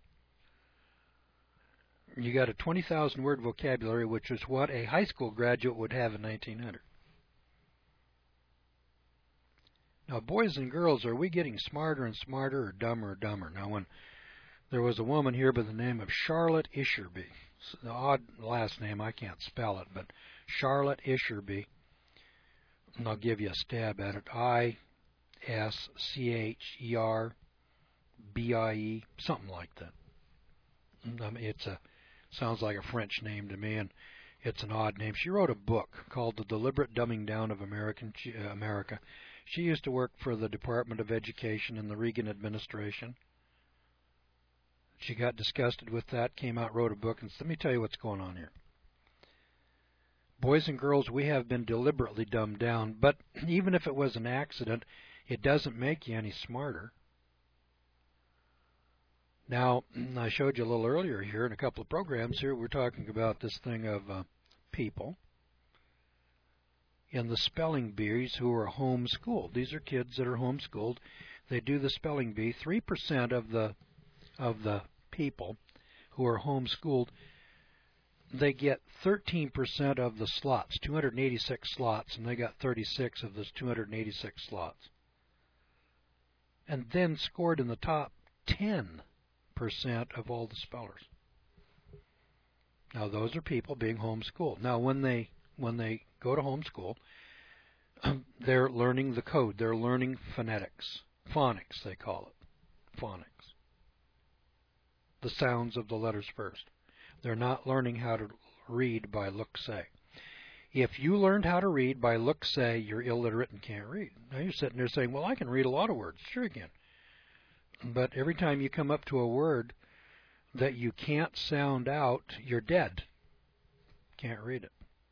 you got a twenty thousand word vocabulary, which is what a high school graduate would have in nineteen hundred. Now, boys and girls, are we getting smarter and smarter or dumber or dumber? Now, when there was a woman here by the name of Charlotte Isherby, the odd last name, I can't spell it, but Charlotte Isherby, and I'll give you a stab at it, I S C H E R B I E, something like that. I mean, it's a sounds like a French name to me, and it's an odd name. She wrote a book called The Deliberate Dumbing Down of American uh, America. She used to work for the Department of Education in the Reagan administration. She got disgusted with that, came out, wrote a book, and let me tell you what's going on here. Boys and girls, we have been deliberately dumbed down, but even if it was an accident, it doesn't make you any smarter. Now, I showed you a little earlier here in a couple of programs here, we're talking about this thing of uh, people in the spelling bees who are homeschooled. These are kids that are homeschooled. They do the spelling bee. three percent of the of the people who are homeschooled, they get thirteen percent of the slots, two hundred eighty-six slots, and they got thirty-six of those two hundred eighty-six slots. And then scored in the top ten percent of all the spellers. Now, those are people being homeschooled. Now, when they when they go to homeschool, they're learning the code. They're learning phonetics. Phonics, they call it. Phonics. The sounds of the letters first. They're not learning how to read by look-say. If you learned how to read by look-say, you're illiterate and can't read. Now you're sitting there saying, well, I can read a lot of words. Sure you can. But every time you come up to a word that you can't sound out, you're dead. Can't read it.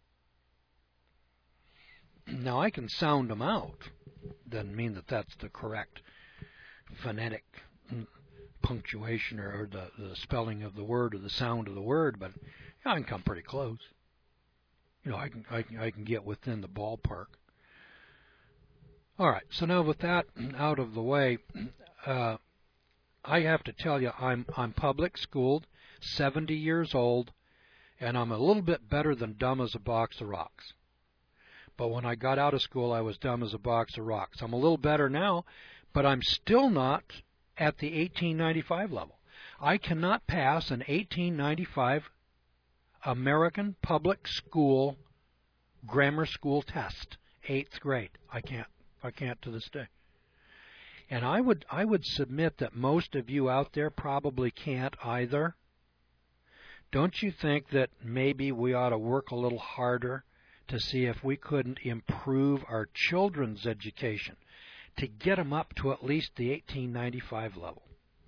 Now I can sound them out. Doesn't mean that that's the correct phonetic punctuation or the, the spelling of the word or the sound of the word, but yeah, I can come pretty close. You know, I can, I can I can get within the ballpark. All right, so now with that out of the way, uh, I have to tell you, I'm I'm public schooled, seventy years old, and I'm a little bit better than dumb as a box of rocks. But when I got out of school, I was dumb as a box of rocks. I'm a little better now, but I'm still not at the eighteen ninety-five level. I cannot pass an eighteen ninety-five American public school grammar school test, eighth grade. I can't. I can't to this day. And I would I would submit that most of you out there probably can't either. Don't you think that maybe we ought to work a little harder to see if we couldn't improve our children's education to get them up to at least the eighteen ninety-five level?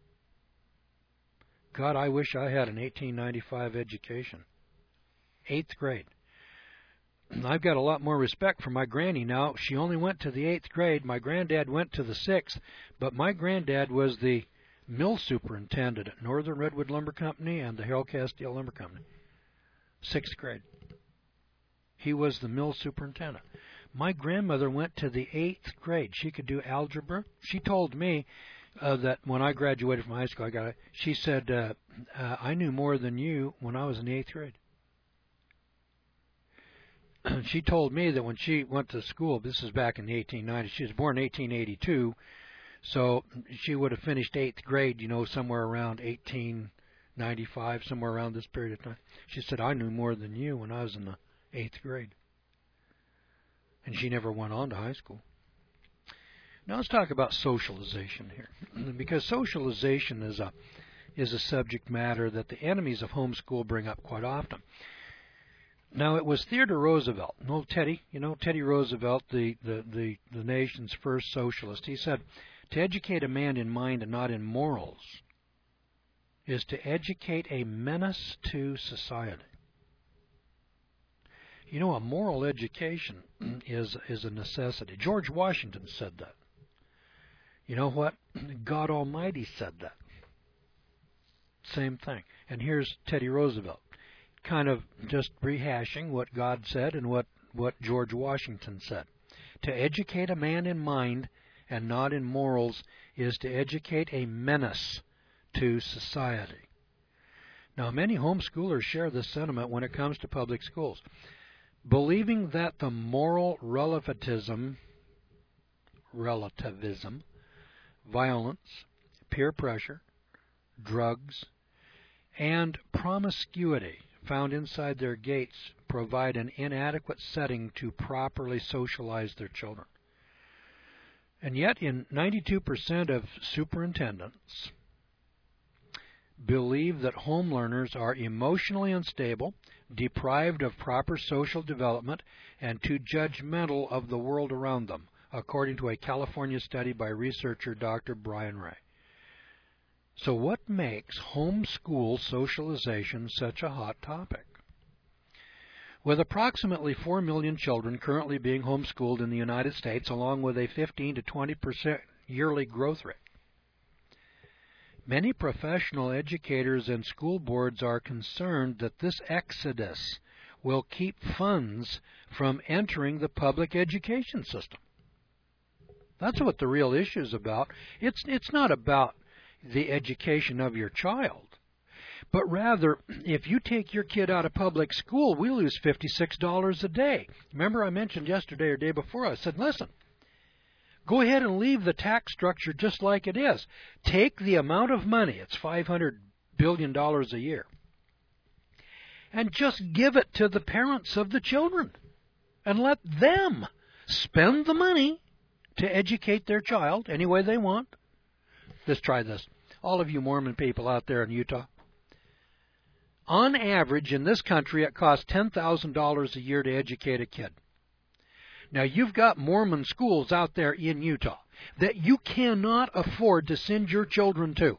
God, I wish I had an eighteen ninety-five education. Eighth grade. I've got a lot more respect for my granny now. She only went to the eighth grade. My granddad went to the sixth, but my granddad was the mill superintendent at Northern Redwood Lumber Company and the Harold Castile Lumber Company. Sixth grade. He was the mill superintendent. My grandmother went to the eighth grade. She could do algebra. She told me uh, that when I graduated from high school, I got it. She said, uh, uh, I knew more than you when I was in the eighth grade. She told me that when she went to school, this is back in the eighteen nineties, she was born in eighteen eighty-two, so she would have finished eighth grade, you know, somewhere around eighteen ninety-five, somewhere around this period of time. She said, I knew more than you when I was in the eighth grade. And she never went on to high school. Now let's talk about socialization here, because socialization is a, is a subject matter that the enemies of homeschool bring up quite often. Now, it was Theodore Roosevelt, no Teddy, you know, Teddy Roosevelt, the, the, the, the nation's first socialist. He said, to educate a man in mind and not in morals is to educate a menace to society. You know, a moral education is, is a necessity. George Washington said that. You know what? God Almighty said that. Same thing. And here's Teddy Roosevelt, kind of just rehashing what God said and what, what George Washington said. To educate a man in mind and not in morals is to educate a menace to society. Now, many homeschoolers share this sentiment when it comes to public schools, believing that the moral relativism, relativism, violence, peer pressure, drugs, and promiscuity found inside their gates provide an inadequate setting to properly socialize their children. And yet, in ninety-two percent of superintendents believe that home learners are emotionally unstable, deprived of proper social development, and too judgmental of the world around them, according to a California study by researcher Doctor Brian Ray. So what makes homeschool socialization such a hot topic? With approximately four million children currently being homeschooled in the United States, along with a fifteen to twenty percent yearly growth rate, many professional educators and school boards are concerned that this exodus will keep funds from entering the public education system. That's what the real issue is about. It's, it's not about the education of your child, but rather, if you take your kid out of public school, we lose fifty-six dollars a day. Remember I mentioned yesterday or day before, I said, listen, go ahead and leave the tax structure just like it is. Take the amount of money, it's five hundred billion dollars a year, and just give it to the parents of the children and let them spend the money to educate their child any way they want. Let's try this. All of you Mormon people out there in Utah, on average in this country it costs ten thousand dollars a year to educate a kid. Now you've got Mormon schools out there in Utah that you cannot afford to send your children to.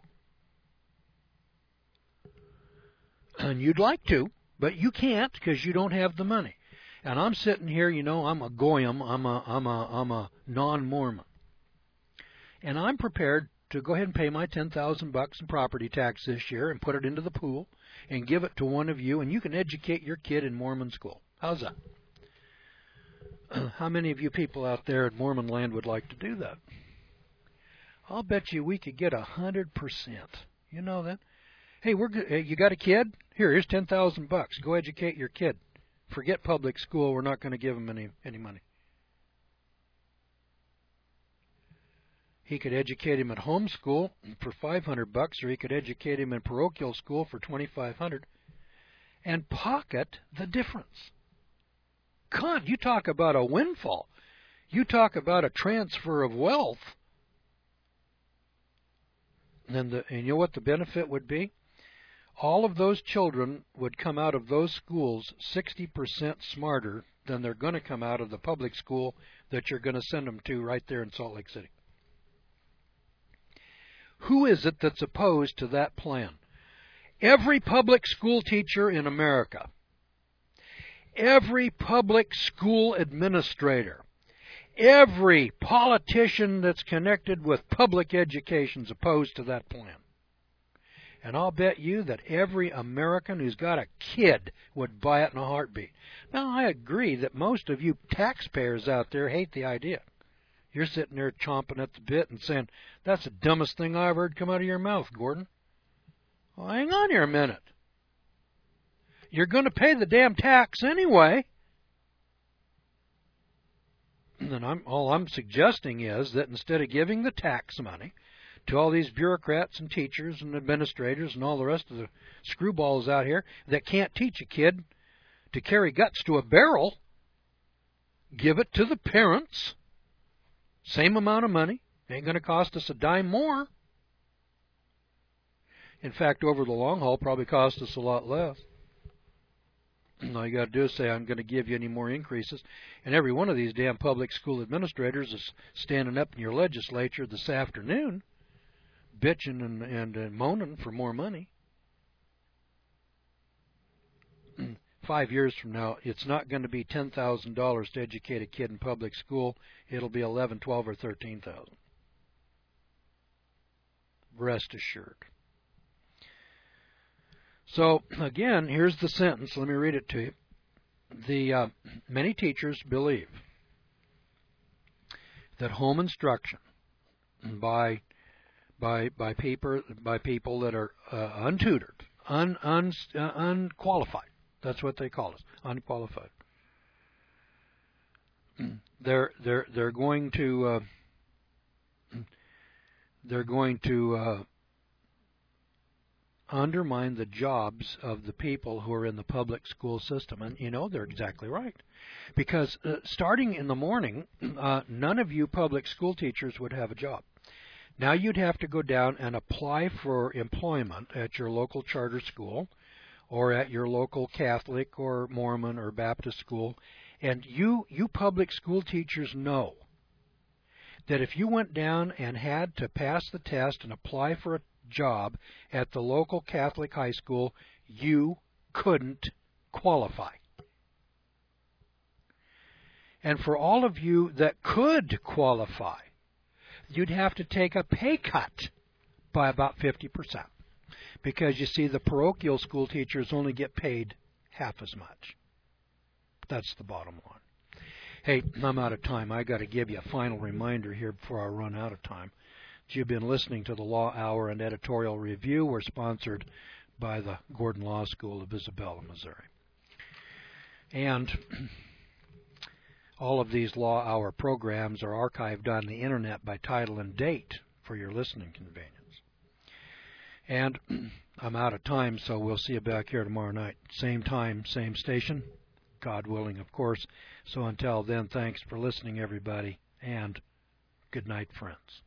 And you'd like to, but you can't because you don't have the money. And I'm sitting here, you know, I'm a goyim, I'm a, I'm a, I'm a non-Mormon. And I'm prepared to go ahead and pay my ten thousand bucks in property tax this year and put it into the pool and give it to one of you, and you can educate your kid in Mormon school. How's that? How many of you people out there in Mormon land would like to do that? I'll bet you we could get a hundred percent. You know that? Hey, we're good. Hey, you got a kid? Here, here's ten thousand bucks. Go educate your kid. Forget public school. We're not going to give him any any money. He could educate him at home school for five hundred bucks, or he could educate him in parochial school for twenty-five hundred, and pocket the difference. God, you talk about a windfall. You talk about a transfer of wealth. And, the, and you know what the benefit would be? All of those children would come out of those schools sixty percent smarter than they're going to come out of the public school that you're going to send them to right there in Salt Lake City. Who is it that's opposed to that plan? Every public school teacher in America, every public school administrator, every politician that's connected with public education is opposed to that plan. And I'll bet you that every American who's got a kid would buy it in a heartbeat. Now, I agree that most of you taxpayers out there hate the idea. You're sitting there chomping at the bit and saying, that's the dumbest thing I ever heard come out of your mouth, Gordon. Well, hang on here a minute. You're going to pay the damn tax anyway. And I'm, all I'm suggesting is that instead of giving the tax money to all these bureaucrats and teachers and administrators and all the rest of the screwballs out here that can't teach a kid to carry guts to a barrel, give it to the parents. Same amount of money. Ain't going to cost us a dime more. In fact, over the long haul, probably cost us a lot less. All you got to do is say, I'm going to give you any more increases. And every one of these damn public school administrators is standing up in your legislature this afternoon bitching and, and, and moaning for more money. Five years from now, it's not going to be ten thousand dollars to educate a kid in public school. It'll be eleven, twelve, or thirteen thousand. Rest assured. So again, here's the sentence. Let me read it to you. The uh, many teachers believe that home instruction by by by people by people that are uh, untutored, un, un, uh, unqualified. That's what they call us, unqualified. They're they're they're going to uh, they're going to uh, undermine the jobs of the people who are in the public school system, and you know they're exactly right, because uh, starting in the morning, uh, none of you public school teachers would have a job. Now you'd have to go down and apply for employment at your local charter school, or at your local Catholic or Mormon or Baptist school. And you, you public school teachers know that if you went down and had to pass the test and apply for a job at the local Catholic high school, you couldn't qualify. And for all of you that could qualify, you'd have to take a pay cut by about fifty percent. Because, you see, the parochial school teachers only get paid half as much. That's the bottom line. Hey, I'm out of time. I got to give you a final reminder here before I run out of time. You've been listening to the Law Hour and Editorial Review. We're sponsored by the Gordon Law School of Isabella, Missouri. And all of these Law Hour programs are archived on the Internet by title and date for your listening convenience. And I'm out of time, so we'll see you back here tomorrow night. Same time, same station. God willing, of course. So until then, thanks for listening, everybody, and good night, friends.